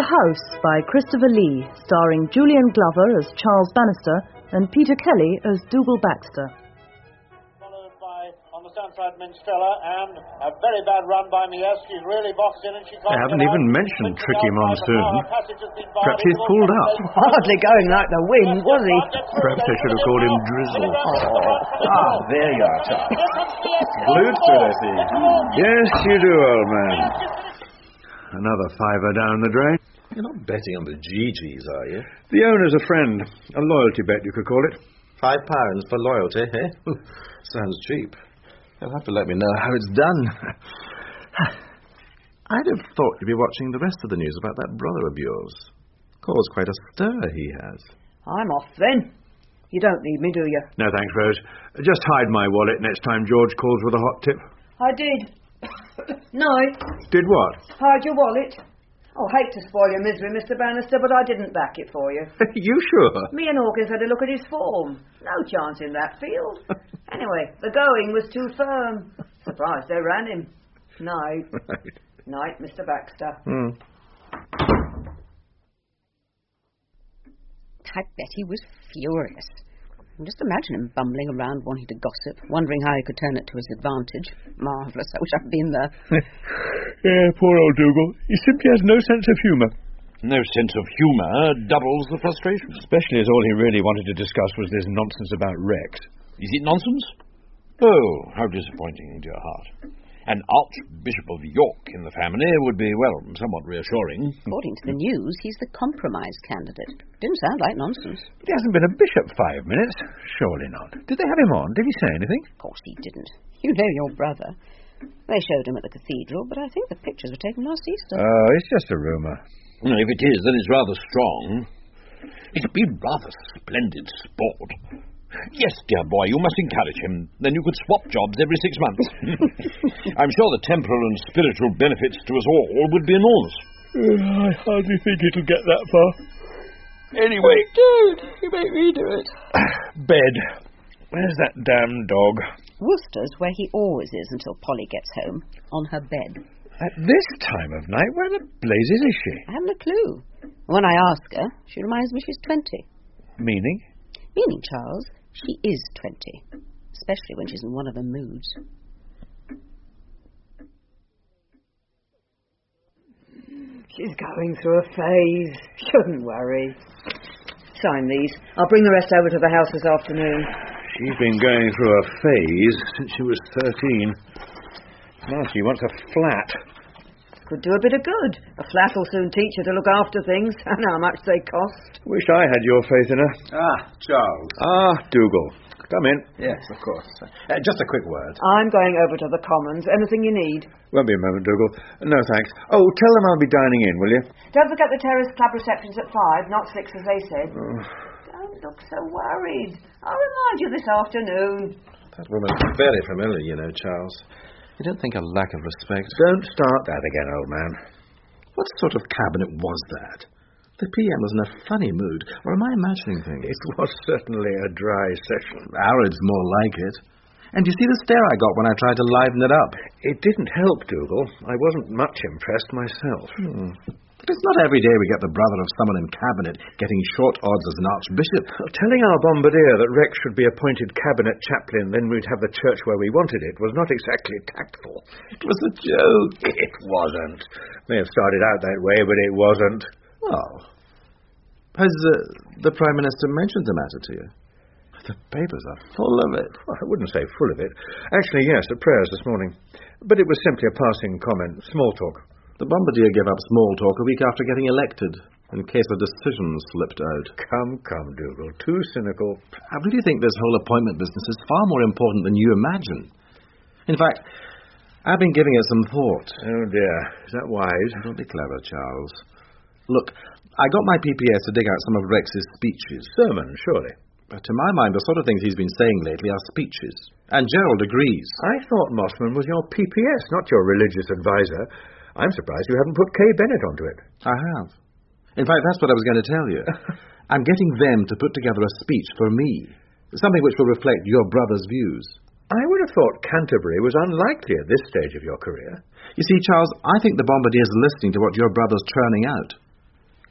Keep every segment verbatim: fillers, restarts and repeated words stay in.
The House by Christopher Lee, starring Julian Glover as Charles Bannister and Peter Kelly as Dougal Baxter. Followed by, on the Stanford Minstella, and a very bad run by Mies. She's really boxed in and she can't. They haven't even out. mentioned Tricky Monsoon. Perhaps he's pulled up. Hardly going like the wind, was he? Perhaps they should have called him Drizzle. Oh, ah, there you are, Charles. Glued to it, I see. Yes, you do, old man. Another fiver down the drain. You're not betting on the G Gs, are you? The owner's a friend. A loyalty bet, you could call it. Five pounds for loyalty, eh? Sounds cheap. You'll have to let me know how it's done. I'd have thought you'd be watching the rest of the news about that brother of yours. Caused quite a stir, he has. I'm off, then. You don't need me, do you? No, thanks, Rose. Just hide my wallet next time George calls with a hot tip. I did. No. Did what? Hide your wallet. Oh, hate to spoil your misery, Mister Bannister, but I didn't back it for you. You sure? Me and Hawkins had a look at his form. No chance in that field. Anyway, the going was too firm. Surprised they ran him. Night. Right. Night, Mister Baxter. Hmm. I bet he was furious. Just imagine him bumbling around wanting to gossip, wondering how he could turn it to his advantage. Marvellous. I wish I'd been there. Yeah, poor old Dougal. He simply has no sense of humour. No sense of humour doubles the frustration. Especially as all he really wanted to discuss was this nonsense about Rex. Is it nonsense? Oh, how disappointing, dear heart. An Archbishop of York in the family would be, well, somewhat reassuring. According to the news, he's the compromise candidate. Didn't sound like nonsense. He hasn't been a bishop five minutes. Surely not. Did they have him on? Did he say anything? Of course he didn't. You know your brother. They showed him at the cathedral, but I think the pictures were taken last Easter. Oh, it's just a rumour. Well, if it is, then it's rather strong. It'd be rather splendid sport. Yes, dear boy, you must encourage him. Then you could swap jobs every six months. I'm sure the temporal and spiritual benefits to us all would be enormous. Uh, I hardly think it'll get that far. Anyway... Oh, don't. You make me do it. Bed. Where's that damn dog? Worcester's where he always is until Polly gets home. On her bed. At this time of night? Where the blazes is she? I haven't a clue. When I ask her, she reminds me she's twenty. Meaning? Meaning, Charles... She is twenty, especially when she's in one of her moods. She's going through a phase. Shouldn't worry. Sign these. I'll bring the rest over to the house this afternoon. She's been going through a phase since she was thirteen. Now she wants a flat. Could do a bit of good. A flat will soon teach her to look after things and how much they cost. Wish I had your faith in her. Ah, Charles. Ah, Dougal. Come in. Yes, of course. Uh, just a quick word. I'm going over to the Commons. Anything you need? Won't be a moment, Dougal. No, thanks. Oh, tell them I'll be dining in, will you? Don't forget the Terrace Club reception's at five, not six as they said. Oh. Don't look so worried. I'll remind you this afternoon. That woman's very familiar, you know, Charles. You don't think a lack of respect... Don't start that again, old man. What sort of cabinet was that? The P M was in a funny mood, or am I imagining things? It was certainly a dry session. Arid's more like it. And you see the stare I got when I tried to liven it up? It didn't help, Dougal. I wasn't much impressed myself. Hmm. But it's not every day we get the brother of someone in cabinet getting short odds as an archbishop. Well, telling our bombardier that Rex should be appointed cabinet chaplain, then we'd have the church where we wanted it, was not exactly tactful. It was a joke. It wasn't. May have started out that way, but it wasn't. Oh. Has uh, the Prime Minister mentioned the matter to you? The papers are full of it. Well, I wouldn't say full of it. Actually, yes, at prayers this morning. But it was simply a passing comment, small talk. The bombardier gave up small talk a week after getting elected, in case a decision slipped out. Come, come, Dougal. Too cynical. I really think this whole appointment business is far more important than you imagine. In fact, I've been giving it some thought. Oh, dear. Is that wise? Don't be clever, Charles. Look, I got my P P S to dig out some of Rex's speeches. Sermons, surely. But to my mind, the sort of things he's been saying lately are speeches. And Gerald agrees. I thought Mossman was your P P S, not your religious advisor. I'm surprised you haven't put Kay Bennett onto it. I have. In fact, that's what I was going to tell you. I'm getting them to put together a speech for me. Something which will reflect your brother's views. I would have thought Canterbury was unlikely at this stage of your career. You see, Charles, I think the Bombardier's listening to what your brother's churning out.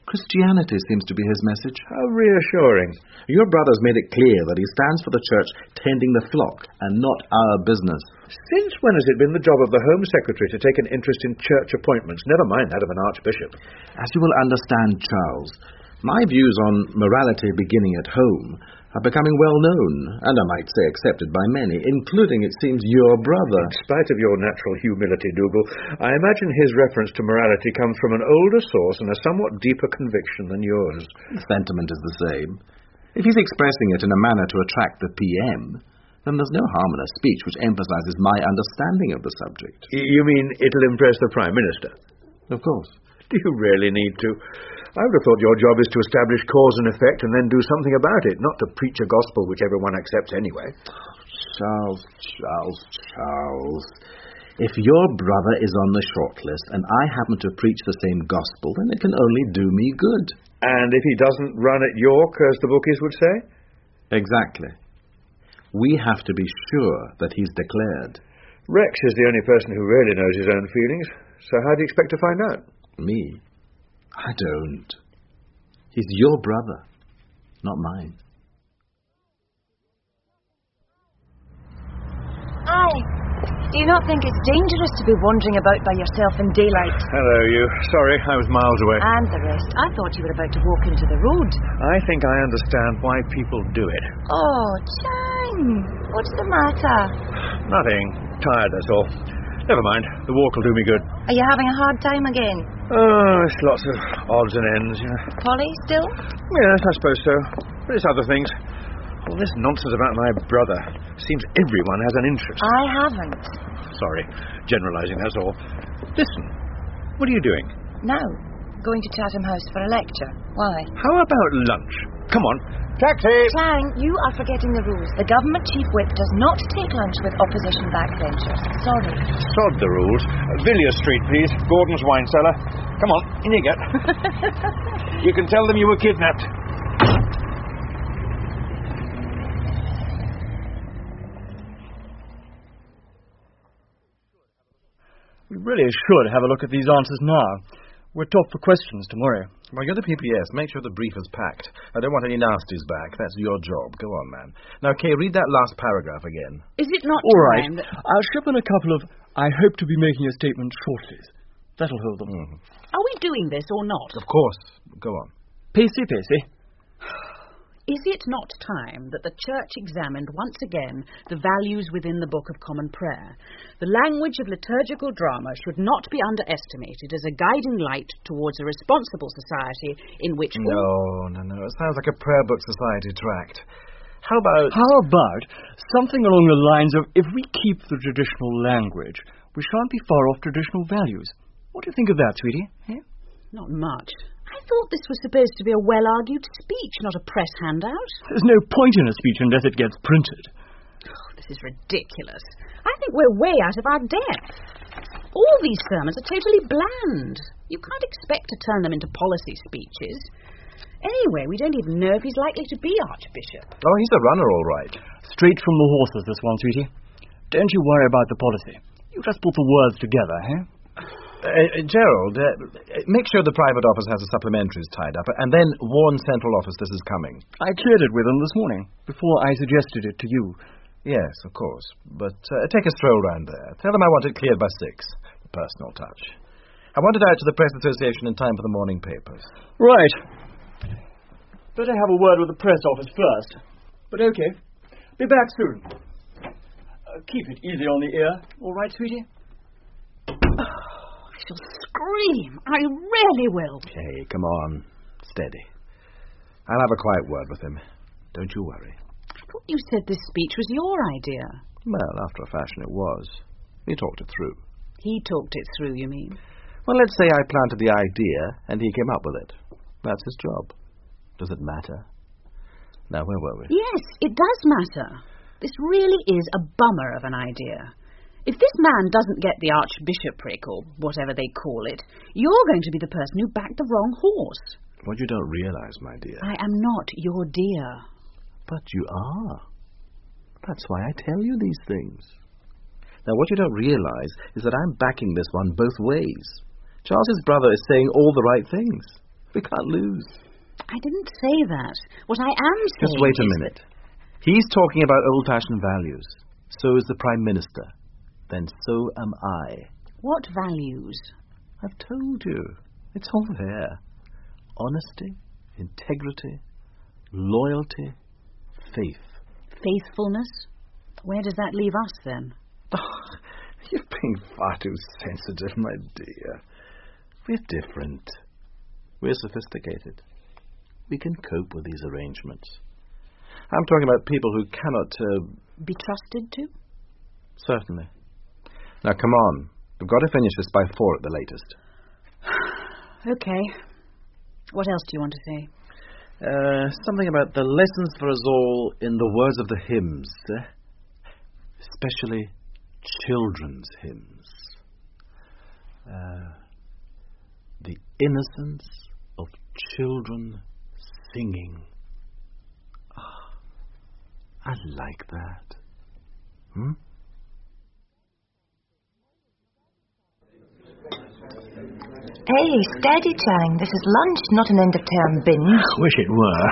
Christianity seems to be his message. How reassuring. Your brother's made it clear that he stands for the church tending the flock and not our business. Since when has it been the job of the Home Secretary to take an interest in church appointments, never mind that of an archbishop? As you will understand, Charles, my views on morality beginning at home are becoming well known, and I might say accepted by many, including, it seems, your brother. In spite of your natural humility, Dougal, I imagine his reference to morality comes from an older source and a somewhat deeper conviction than yours. The sentiment is the same. If he's expressing it in a manner to attract the P M, then there's no harm in a speech which emphasizes my understanding of the subject. Y- you mean it'll impress the Prime Minister? Of course. Do you really need to? I would have thought your job is to establish cause and effect and then do something about it, not to preach a gospel which everyone accepts anyway. Charles, Charles, Charles. If your brother is on the shortlist and I happen to preach the same gospel, then it can only do me good. And if he doesn't run at York, as the bookies would say? Exactly. We have to be sure that he's declared. Rex is the only person who really knows his own feelings, so how do you expect to find out? Me? I don't. He's your brother, not mine. Aye. Do you not think it's dangerous to be wandering about by yourself in daylight? Hello, you. Sorry, I was miles away. And the rest. I thought you were about to walk into the road. I think I understand why people do it. Oh, Chang. What's the matter? Nothing. Tired, that's all. Never mind. The walk will do me good. Are you having a hard time again? Oh, it's lots of odds and ends, you know. Polly, still? Yes, I suppose so. But it's other things. All this nonsense about my brother. Seems everyone has an interest. I haven't. Sorry. Generalising, that's all. Listen. What are you doing? Now, going to Chatham House for a lecture. Why? How about lunch? Come on. Taxi! Chang, you are forgetting the rules. The government chief whip does not take lunch with opposition backbenchers. Sorry. Sod the rules. Uh, Villiers Street, please. Gordon's wine cellar. Come on, in you get. You can tell them you were kidnapped. We really should have a look at these answers now. We're top for questions tomorrow. Well, you're the P P S. Make sure the brief is packed. I don't want any nasties back. That's your job. Go on, man. Now, Kay, read that last paragraph again. Is it not All right. time that... I'll ship in a couple of I hope to be making a statement shortly. That'll hold them. Mm. Are we doing this or not? Of course. Go on. Pacey, pacey. Is it not time that the Church examined once again the values within the Book of Common Prayer? The language of liturgical drama should not be underestimated as a guiding light towards a responsible society in which... No, all... no, no. It sounds like a prayer book society tract. How about... How about something along the lines of, if we keep the traditional language, we shan't be far off traditional values. What do you think of that, sweetie? Eh? Not much. I thought this was supposed to be a well-argued speech, not a press handout. There's no point in a speech unless it gets printed. Oh, this is ridiculous. I think we're way out of our depth. All these sermons are totally bland. You can't expect to turn them into policy speeches. Anyway, we don't even know if he's likely to be Archbishop. Oh, he's a runner, all right. Straight from the horses, this one, sweetie. Don't you worry about the policy. You just put the words together, eh? Uh, uh, Gerald, uh, make sure the private office has the supplementaries tied up, and then warn central office this is coming. I cleared it with them this morning, before I suggested it to you. Yes, of course. But uh, take a stroll round there. Tell them I want it cleared by six. The personal touch. I want it out to the Press Association in time for the morning papers. Right. Better have a word with the press office first. But okay. Be back soon. Uh, keep it easy on the ear. All right, sweetie? I shall scream. I really will. Hey, come on. Steady. I'll have a quiet word with him. Don't you worry. I thought you said this speech was your idea. Well, after a fashion it was. He talked it through. He talked it through, you mean? Well, let's say I planted the idea and he came up with it. That's his job. Does it matter? Now, where were we? Yes, it does matter. This really is a bummer of an idea. If this man doesn't get the archbishopric, or whatever they call it, you're going to be the person who backed the wrong horse. What you don't realize, my dear... I am not your dear. But you are. That's why I tell you these things. Now, what you don't realize is that I'm backing this one both ways. Charles's brother is saying all the right things. We can't lose. I didn't say that. What I am saying Just wait a is minute. He's talking about old-fashioned values. So is the Prime Minister. Then so am I. What values? I've told you. It's all there. Honesty, integrity, loyalty, faith. Faithfulness? Where does that leave us, then? Oh, you're being far too sensitive, my dear. We're different. We're sophisticated. We can cope with these arrangements. I'm talking about people who cannot... Uh, Be trusted to? Certainly. Now, come on. We've got to finish this by four at the latest. Okay. What else do you want to say? Uh, something about the lessons for us all in the words of the hymns. Eh? Especially children's hymns. Uh, the innocence of children singing. Oh, I like that. Hmm? Hey, steady, Chang. This is lunch, not an end-of-term binge. Wish it were.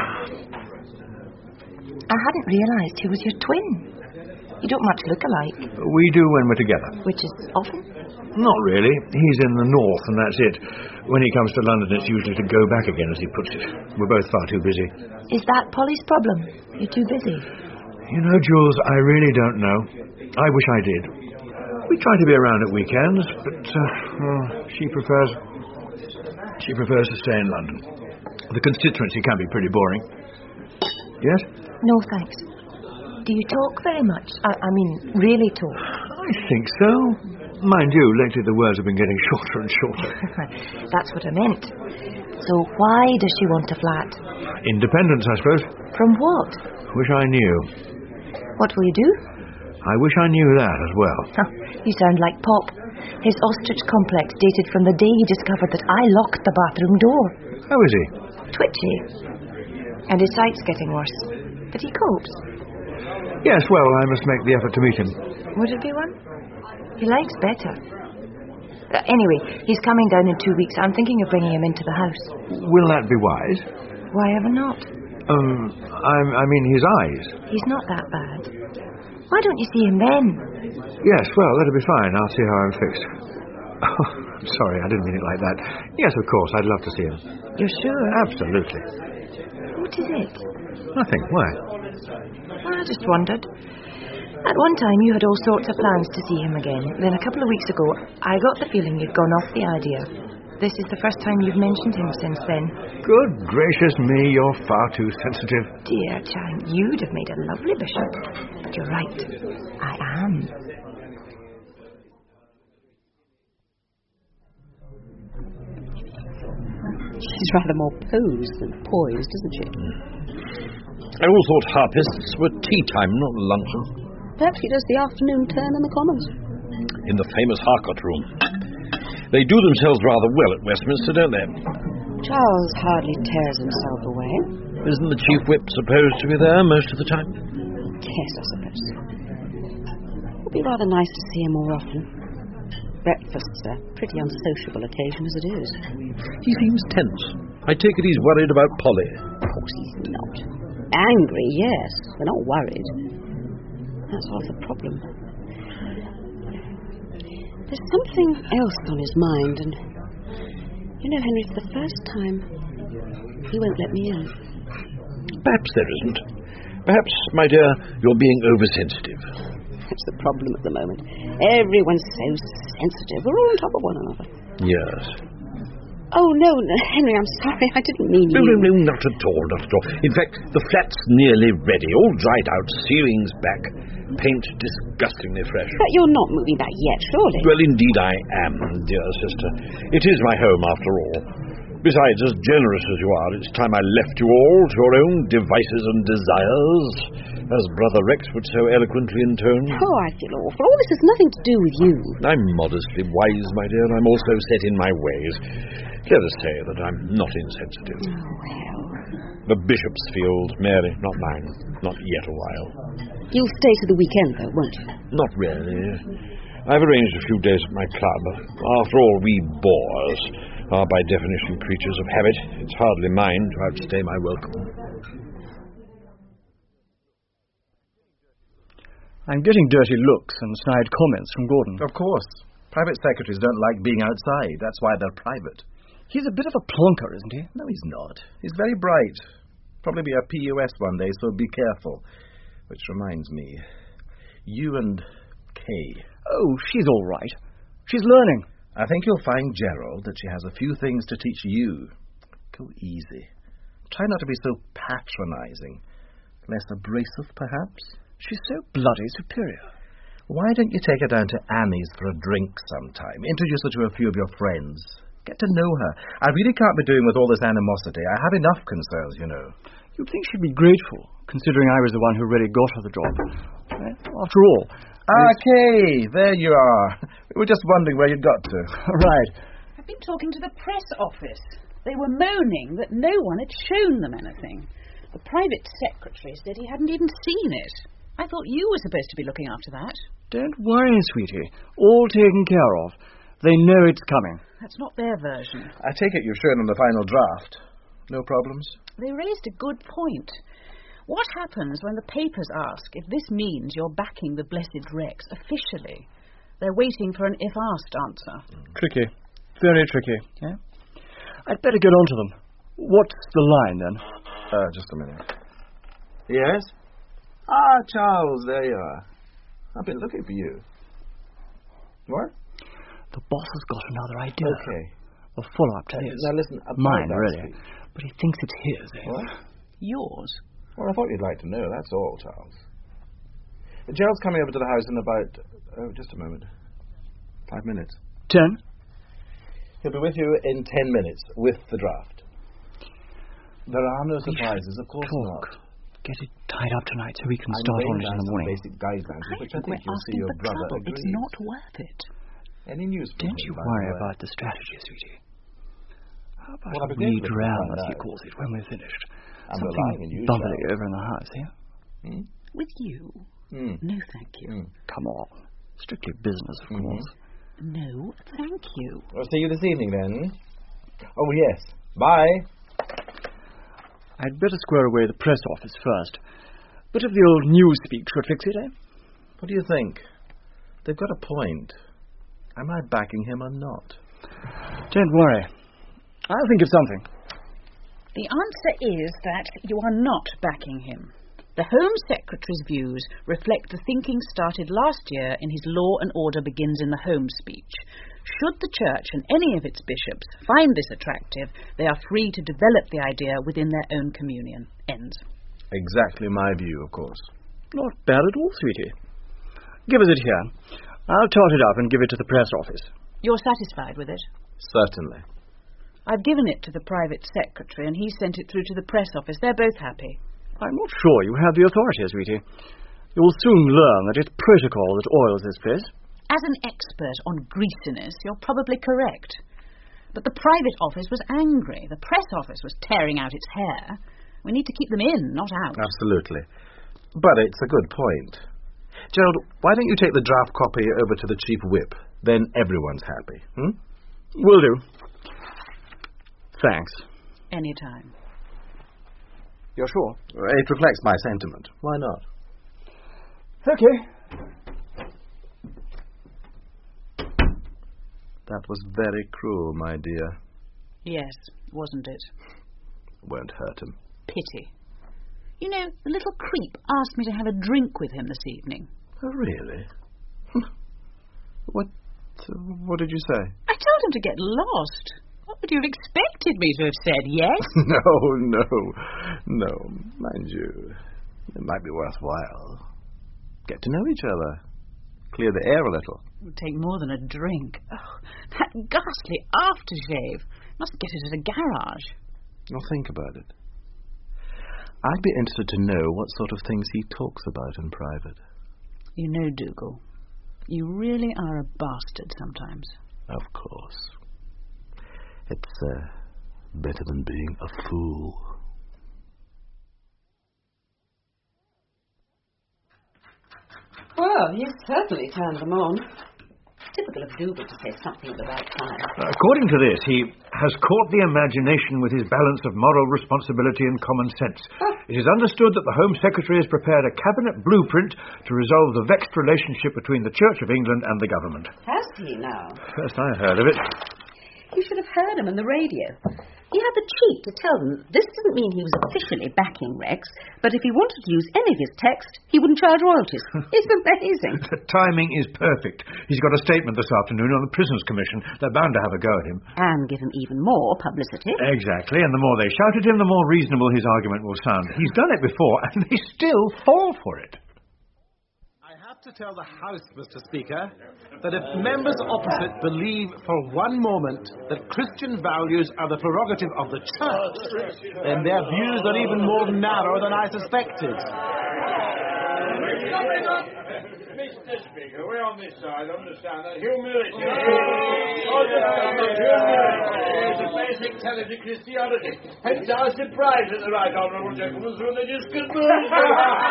I hadn't realised he was your twin. You don't much look alike. We do when we're together. Which is often? Not really. He's in the north, and that's it. When he comes to London, it's usually to go back again, as he puts it. We're both far too busy. Is that Polly's problem? You're too busy? You know, Jules, I really don't know. I wish I did. We try to be around at weekends, but uh, well, she prefers... She prefers to stay in London. The constituency can be pretty boring. Yes? No, thanks. Do you talk very much? I, I mean, really talk? I think so. Mind you, lately the words have been getting shorter and shorter. That's what I meant. So why does she want a flat? Independence, I suppose. From what? Wish I knew. What will you do? I wish I knew that as well. Huh, you sound like Pop. His ostrich complex dated from the day he discovered that I locked the bathroom door. How is he? Twitchy. And his sight's getting worse. But he copes. Yes, well, I must make the effort to meet him. Would it be one? He likes better. Uh, anyway, he's coming down in two weeks. I'm thinking of bringing him into the house. Will that be wise? Why ever not? Um, I, I mean his eyes. He's not that bad. Why don't you see him then? Yes, well, that'll be fine. I'll see how I'm fixed. Oh, sorry, I didn't mean it like that. Yes, of course, I'd love to see him. You're sure? Absolutely. What is it? Nothing. Why? I just wondered. At one time, you had all sorts of plans to see him again. Then a couple of weeks ago, I got the feeling you'd gone off the idea. This is the first time you've mentioned him since then. Good gracious me, you're far too sensitive. Dear Chang, you'd have made a lovely bishop. But you're right. I am. She's rather more posed than poised, isn't she? I always thought harpists were tea time, not luncheon. Perhaps he does the afternoon turn in the Commons. In the famous Harcourt room. They do themselves rather well at Westminster, don't they? Charles hardly tears himself away. Isn't the Chief Whip supposed to be there most of the time? Yes, I suppose so. It would be rather nice to see him more often. Breakfast's a pretty unsociable occasion as it is. He seems tense. I take it he's worried about Polly. Of course he's not. Angry, yes, but not worried. That's half the problem. There's something else on his mind, and you know, Henry, for the first time, he won't let me in. Perhaps there isn't. Perhaps, my dear, you're being oversensitive. That's the problem at the moment. Everyone's so sensitive. We're all on top of one another. Yes. Oh, no, no, Henry, I'm sorry. I didn't mean no, you. No, no, not at all, not at all. In fact, the flat's nearly ready, all dried out, ceilings back, paint disgustingly fresh. But you're not moving back yet, surely? Well, indeed I am, dear sister. It is my home, after all. Besides, as generous as you are, it's time I left you all to your own devices and desires, as Brother Rex would so eloquently intone. Oh, I feel awful. All this has nothing to do with you. I'm modestly wise, my dear. I'm also set in my ways. Let us say that I'm not insensitive. Oh, well. The Bishop's field, Mary, not mine. Not yet a while. You'll stay to the weekend, though, won't you? Not really. I've arranged a few days at my club. After all, we bores, are by definition creatures of habit. It's hardly mine to outstay my welcome. I'm getting dirty looks and snide comments from Gordon. Of course. Private secretaries don't like being outside. That's why they're private. He's a bit of a plonker, isn't he? No, he's not. He's very bright. Probably be a P U S one day, so be careful. Which reminds me, you and Kay. Oh, she's all right. She's learning. I think you'll find, Gerald, that she has a few things to teach you. Go easy. Try not to be so patronizing. Less abrasive, perhaps? She's so bloody superior. Why don't you take her down to Annie's for a drink sometime? Introduce her to a few of your friends. Get to know her. I really can't be doing with all this animosity. I have enough concerns, you know. You'd think she'd be grateful, considering I was the one who really got her the job. After all... Ah, Kay, there you are. We were just wondering where you'd got to. Right. I've been talking to the press office. They were moaning that no one had shown them anything. The private secretary said he hadn't even seen it. I thought you were supposed to be looking after that. Don't worry, sweetie. All taken care of. They know it's coming. That's not their version. I take it you've shown them the final draft. No problems? They raised a good point. What happens when the papers ask if this means you're backing the Blessed Rex officially? They're waiting for an if-asked answer. Tricky. Very tricky. Yeah? I'd better get on to them. What's the line, then? Uh, just a minute. Yes? Ah, Charles, there you are. I've been looking for you. What? The boss has got another idea. Okay. A follow-up to Uh, his. now listen, Mine, that really. speech. But he thinks it's his, eh? What? Yours? Well, I thought you'd like to know, that's all, Charles. Gerald's coming over to the house in about... Oh, just a moment. Five minutes. Ten? He'll be with you in ten minutes, with the draft. There are no We surprises, of course talk. not. Get it tied up tonight so we can I'm start on laying it down in the some morning. basic guidelines, I which I think think we're you'll see asking your for brother trouble. agrees. It's not worth it. Any news? from Don't him, you by worry the way? about the strategy, sweetie. How about Well, I'll a be wee grateful to dram, find as he out. calls it, when we're finished? I'm Something relying on you, bubbly Charles. over in the house, yeah? Hmm? With you? Hmm. No, thank you. Hmm. Come on. Strictly business, of Mhm. course. No, thank you. I'll see you this evening, then. Oh, yes. Bye. I'd better square away the press office first. Bit of the old newspeak should fix it, eh? What do you think? They've got a point. Am I backing him or not? Don't worry. I'll think of something. The answer is that you are not backing him. The Home Secretary's views reflect the thinking started last year in his Law and Order Begins in the Home speech. Should the Church and any of its bishops find this attractive, they are free to develop the idea within their own communion. Ends. Exactly my view, of course. Not bad at all, sweetie. Give us it here. I'll tot it up and give it to the press office. You're satisfied with it? Certainly. I've given it to the private secretary and he sent it through to the press office. They're both happy. I'm not sure you have the authority, sweetie. You'll soon learn that it's protocol that oils this place. As an expert on greasiness, you're probably correct. But the private office was angry. The press office was tearing out its hair. We need to keep them in, not out. Absolutely. But it's a good point. Gerald, why don't you take the draft copy over to the chief whip? Then everyone's happy. Hmm? Will do. Thanks. Anytime. You're sure? It reflects my sentiment. Why not? Okay. That was very cruel, my dear. Yes, wasn't it? Won't hurt him. Pity. You know, the little creep asked me to have a drink with him this evening. Oh, really? What, what did you say? I told him to get lost. What would you have expected me to have said, yes? No, no, no. Mind you, it might be worthwhile. Get to know each other. Clear the air a little. It would take more than a drink. Oh, that ghastly aftershave. Must get it at a garage. Now think about it. I'd be interested to know what sort of things he talks about in private. You know, Dougal, you really are a bastard sometimes. Of course. It's uh, better than being a fool. Well, you certainly turned them on. Typical typical of Dougal to say something at the right time. According to this, he has caught the imagination with his balance of moral responsibility and common sense. Oh. It is understood that the Home Secretary has prepared a cabinet blueprint to resolve the vexed relationship between the Church of England and the government. Has he now? First I heard of it. You should have heard him on the radio. He had the cheek to tell them this didn't mean he was officially backing Rex, but if he wanted to use any of his text, he wouldn't charge royalties. It's amazing. The timing is perfect. He's got a statement this afternoon on the Prisons Commission. They're bound to have a go at him. And give him even more publicity. Exactly, and the more they shout at him, the more reasonable his argument will sound. He's done it before, and they still fall for it. To tell the House, Mister Speaker, that if members opposite believe for one moment that Christian values are the prerogative of the Church, then their views are even more narrow than I suspected. Mister Speaker, we're on this side, understand that humility. Humility is a basic tenet of Christianity. Hence our surprise at the Right Honourable Gentleman's religious conversion.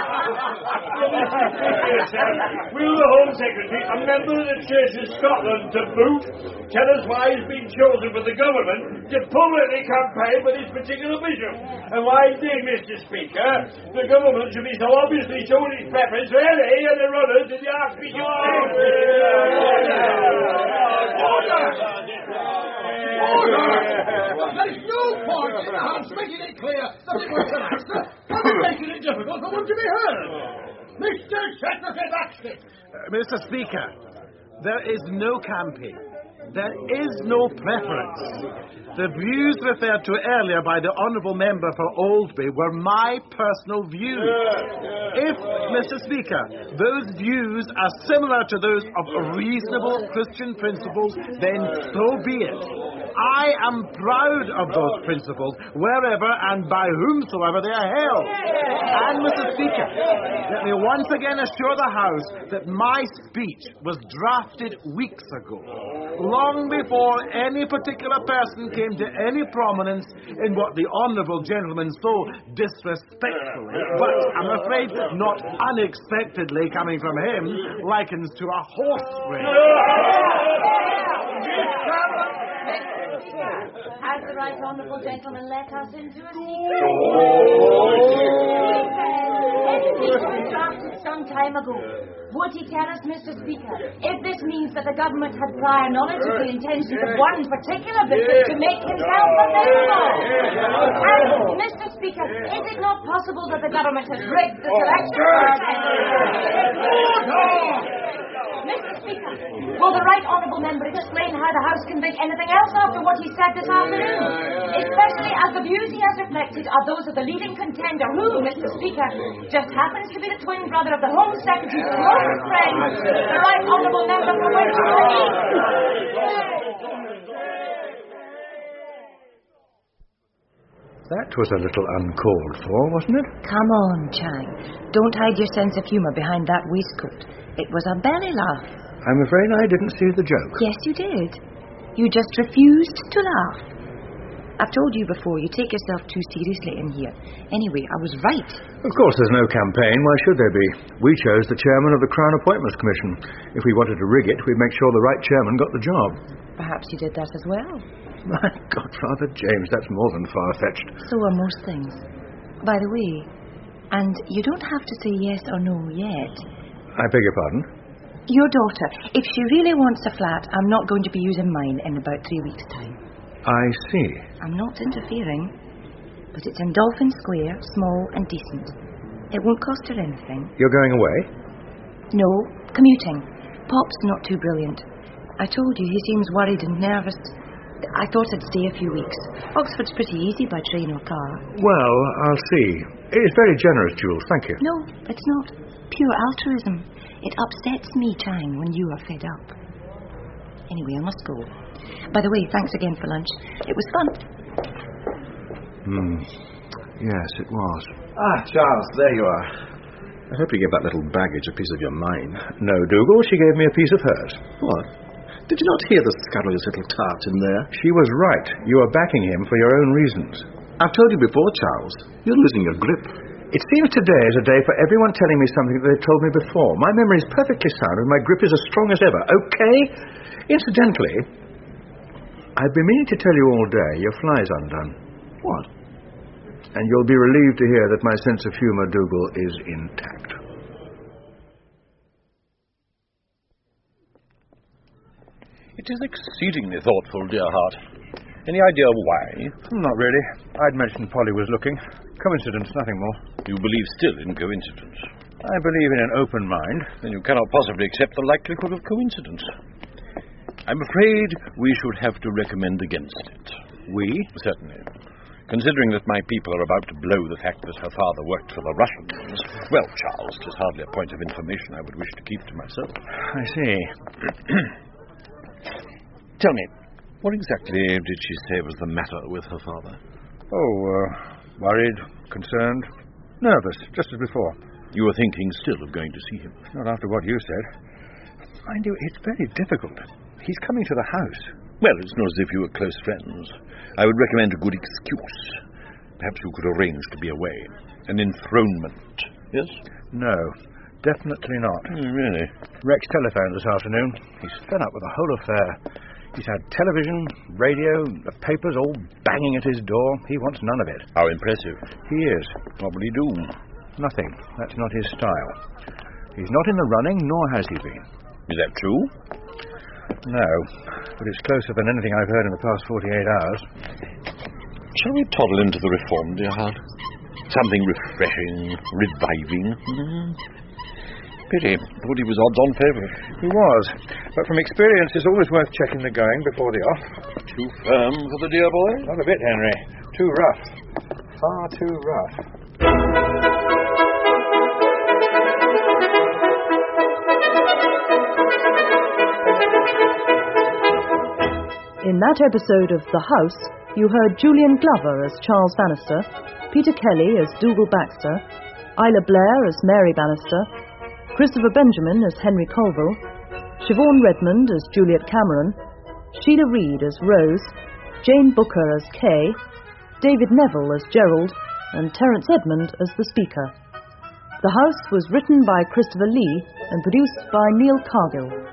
Will the Home Secretary, a member of the Church of Scotland to boot, tell us why he's been chosen for the government to publicly campaign for this particular bishop? And why indeed, Mister Speaker, the government should be so obviously showing its preference for any of the runners to the Archbishop? Order! Order! There's no point in the House making it clear that it was an accident, and we're making it difficult for one to be heard. Mister Secretary Baxter! Uh, Mister Speaker, there is no campaign. There is no preference. The views referred to earlier by the Honourable Member for Aldby were my personal views. If, Mister Speaker, those views are similar to those of reasonable Christian principles, then so be it. I am proud of those principles, wherever and by whomsoever they are held. And, Mister Speaker, let me once again assure the House that my speech was drafted weeks ago, long before any particular person came to any prominence in what the Honourable Gentleman so disrespectfully, but I'm afraid not unexpectedly coming from him, likens to a horse race. Has the Right Honourable Gentleman let us into a secret? This was drafted some time ago. Would he tell us, Mister Speaker, if this means that the government had prior knowledge of the intentions of one particular bishop to make himself available? And, Mister Speaker, is it not possible that the government has rigged the selection process? Mister Speaker, will the Right Honourable Member explain how the House can think anything else after what he said this afternoon? Especially as the views he has reflected are those of the leading contender who, Mister Speaker, just happens to be the twin brother of the Home Secretary's closest friend, the Right Honourable Member for Winchester East. That was a little uncalled for, wasn't it? Come on, Chang. Don't hide your sense of humour behind that waistcoat. It was a belly laugh. I'm afraid I didn't see the joke. Yes, you did. You just refused to laugh. I've told you before, you take yourself too seriously in here. Anyway, I was right. Of course, there's no campaign. Why should there be? We chose the chairman of the Crown Appointments Commission. If we wanted to rig it, we'd make sure the right chairman got the job. Perhaps you did that as well. My God, Father James, that's more than far-fetched. So are most things. By the way, and you don't have to say yes or no yet. I beg your pardon? Your daughter, if she really wants a flat, I'm not going to be using mine in about three weeks' time. I see. I'm not interfering, but it's in Dolphin Square, small and decent. It won't cost her anything. You're going away? No, commuting. Pop's not too brilliant. I told you, he seems worried and nervous. I thought I'd stay a few weeks. Oxford's pretty easy by train or car. Well, I'll see. It's very generous, Jules, thank you. No, it's not. Pure altruism. It upsets me, Chang, when you are fed up. Anyway, I must go. By the way, thanks again for lunch. It was fun. Hmm. Yes, it was. Ah, Charles, there you are. I hope you gave that little baggage a piece of your mind. No, Dougal, she gave me a piece of hers. What? Did you not hear the scurrilous little tart in there? She was right. You are backing him for your own reasons. I've told you before, Charles. You're losing your grip. It seems today is a day for everyone telling me something that they've told me before. My memory is perfectly sound and my grip is as strong as ever. Okay? Incidentally, I've been meaning to tell you all day your fly's undone. What? And you'll be relieved to hear that my sense of humour, Dougal, is intact. It is exceedingly thoughtful, dear heart. Any idea why? Not really. I'd mentioned Polly was looking. Coincidence, nothing more. You believe still in coincidence? I believe in an open mind. Then you cannot possibly accept the likelihood of coincidence. I'm afraid we should have to recommend against it. We? Certainly. Considering that my people are about to blow the fact that her father worked for the Russians. Well, Charles, it is hardly a point of information I would wish to keep to myself. I see. Tell me, what exactly did she say was the matter with her father? Oh, uh, worried, concerned, nervous, just as before. You were thinking still of going to see him? Not after what you said. Mind you, it's very difficult. He's coming to the house. Well, it's not as if you were close friends. I would recommend a good excuse. Perhaps you could arrange to be away. An enthronement, yes? No, definitely not. Mm, really? Rex telephoned this afternoon. He's fed up with the whole affair. He's had television, radio, the papers all banging at his door. He wants none of it. How impressive. He is. What will he do? Nothing. That's not his style. He's not in the running, nor has he been. Is that true? No, but it's closer than anything I've heard in the past forty-eight hours. Shall we toddle into the reform, dear heart? Something refreshing, reviving. Mm-hmm. Pity. Thought he was odds-on favourite. He was. But from experience, it's always worth checking the going before the off. Too firm for the dear boy? Not a bit, Henry. Too rough. Far too rough. In that episode of The House, you heard Julian Glover as Charles Bannister, Peter Kelly as Dougal Baxter, Isla Blair as Mary Bannister, Christopher Benjamin as Henry Colville, Siobhan Redmond as Juliet Cameron, Sheila Reid as Rose, Jane Booker as Kay, David Neville as Gerald, and Terence Edmond as the Speaker. The House was written by Christopher Lee and produced by Neil Cargill.